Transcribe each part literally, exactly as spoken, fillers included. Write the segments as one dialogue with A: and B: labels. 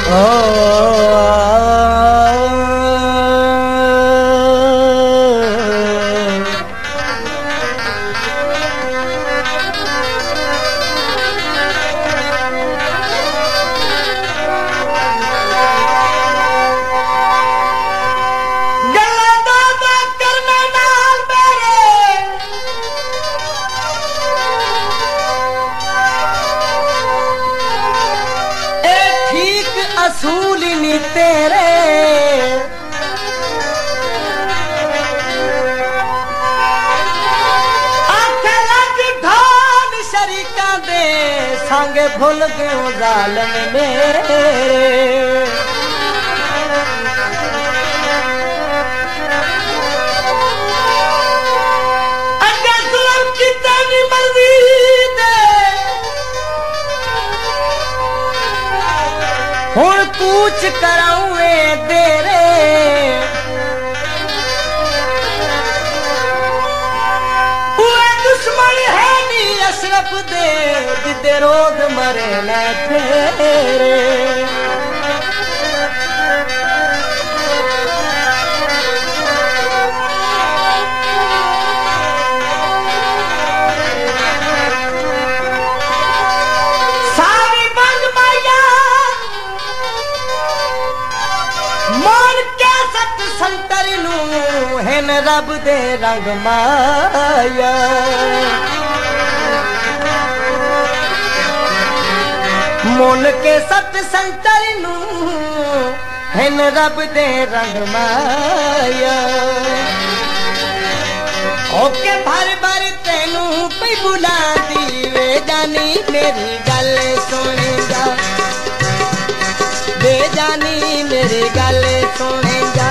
A: असूली तेरे आखे लग ढोल शरीका दे सांगे भूल गयो जालम मेरे अगे जुल्म की तेरी मर्जी हुण पूछ कराऊं तेरे दुश्मन है नी अशरफ दे जिदे रोज मरे न तेरे हेन रब दे रंग माया मोन के सत संतर नू हेन रब दे रंग माया ओके भर भर तेनू पे बुला दी वे जानी मेरी गल सुन जा वे जानी मेरी गल सुन जा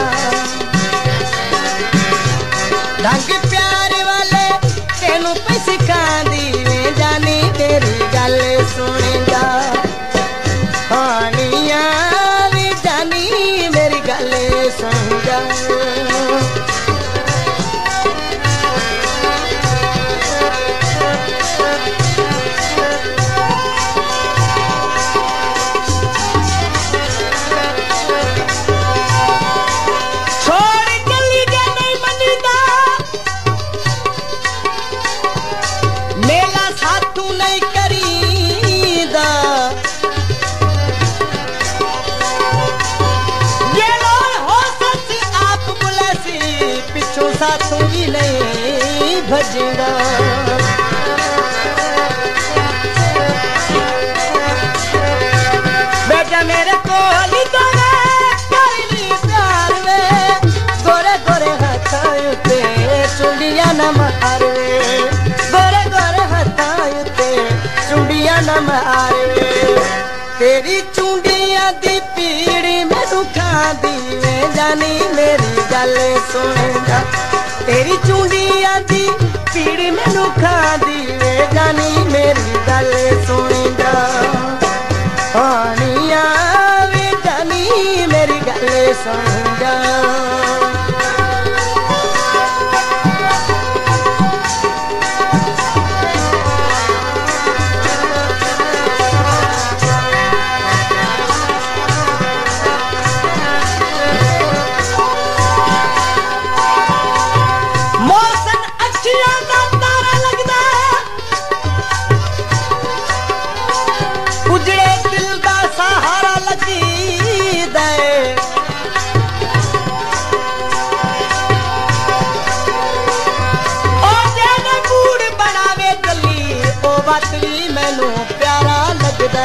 A: ढंग प्यार वाले तेनू पे सिखा दी जानी तेरी गल सुन जा पानिया भी जानी मेरी गल सुन जा साथों भी नहीं भजगा बेटा मेरे को प्यार में गोरे गोरे हथायु ते चुंडिया न मारे गोरे गोरे हथायु ते चुंडिया न मारे तेरी चुंडिया दी पीड़ी में दुखा दी जानी मेरी गल सुन जा तेरी चूंडिया दी पीड़ी मैनू खा दी वे जानी मेरी गल सुन जा पानिया वे जानी मेरी गल सुन जा बातली मैनू प्यारा लगदा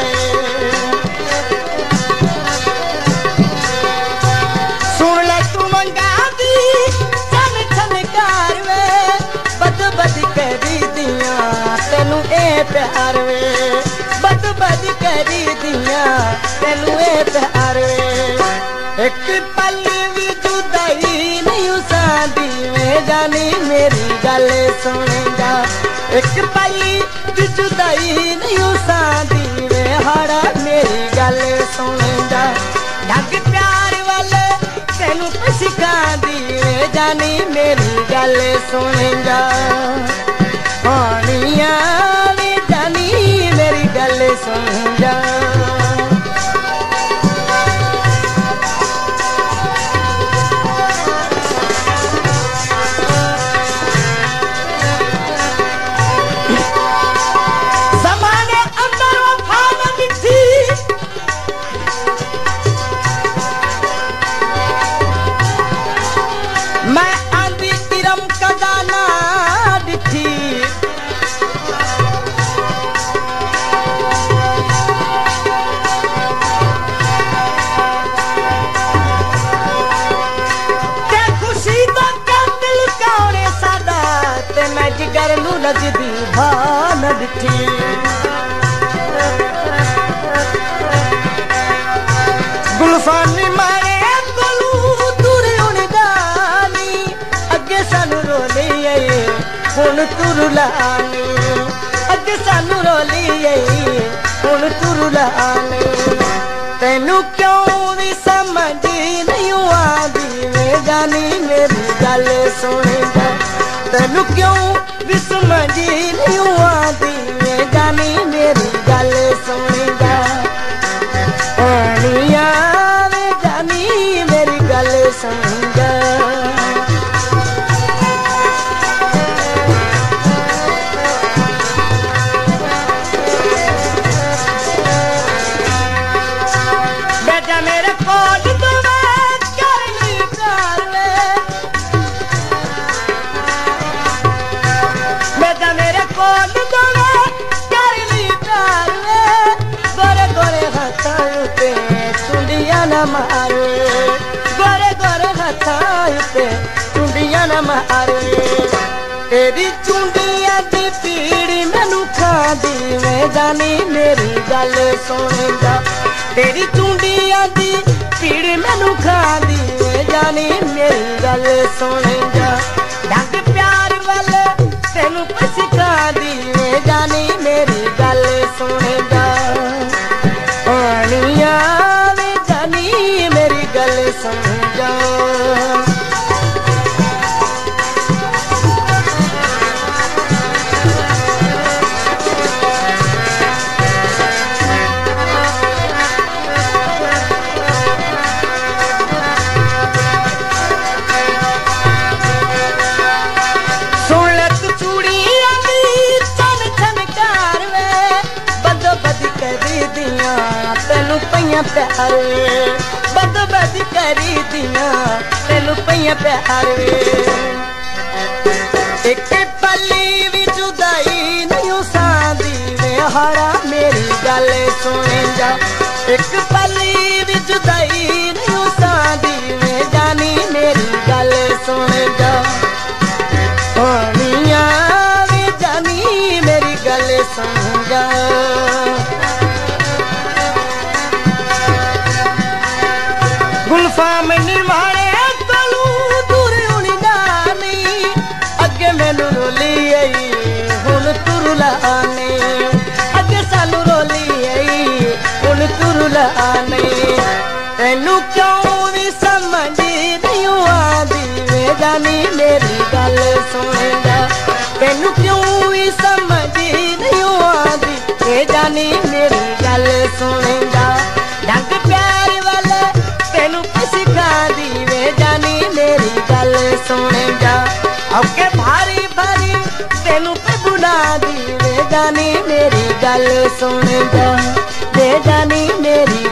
A: सुन ले तू मंगा दी छन छन कार वे बद बद करी दिया तेनू ए प्यार वे बद बद करी दिया तेनू ए प्यार वे एक पल भी जुदाई नहीं उसादी वे जानी मेरी गल सुन जा एक पल जुदाई नहीं उसादी वे हाड़ा मेरी गल सुन जा ढंग प्यार वाले तेनू पे सिखा दी वे जानी मेरी गल सुन जा पानिया वे जानी मेरी गल सुन जा गुलफानी मारे कोलू दूर हुण जानी अगे सानू रोली आई हुण तू रुलानी अगे सानू रोली आई हुण तू रुलानी तेनू क्यों भी समझ नहीं आदी वे जानी मेरी गल सुनेगा तेनू क्यों भी समझ नहीं आदी वे जानी मेरी गल सुनेगा आनिया वे जानी मेरी गल सुनेगा मेरे कोल तुम्हें कर ली प्यार बेटा मेरे कोल तुम्हें कर ली प्यार गोरे गोरे हाथों पे चुंडियां न मारे गोरे गोरे हाथों पे चुंडियां न मारे तेरी चुंडियां दी पीड़ी मैनू खादी मैं जानी मेरी गल सुनेगा तेरी चुंडियां दी पीड़ मैनू खादी वे जानी मेरी गल सुनेगा ढंग प्यार वाले तेनू सिखा दी वे जानी मेरी गल सुनेगा आनिया वे जानी मेरी गल सुनेगा तेनू पईया प्यार बद बद करी दिया तेनू पईया प्यार एक पली भी जुदाई नहीं सादी वे हारा मेरी गल सुनेगा एक पली भी जुदाई नहीं सादी वे जानी मेरी गल सुनेगा आनिया वे जानी मेरी गल सुनेगा गुलफाम निमारे कोलू दूर हुण जानी अगे मैनू रोली आई हुण तू रुलानी अगे सानू रोली आई हुण तू रुलानी तेनू क्यों भी समझ नहीं आदी वे जानी मेरी गल सुनेगा तेनू क्यों भी समझ नहीं आदी वे जानी मेरी गल सुनेगा ढंग प्यार वाले तेनू सिखा दी वे जानी मेरी गल सुनेगा औके भारी भारी तेनू पे बुला दी वे जानी मेरी गल सुनेगा वे जानी मेरी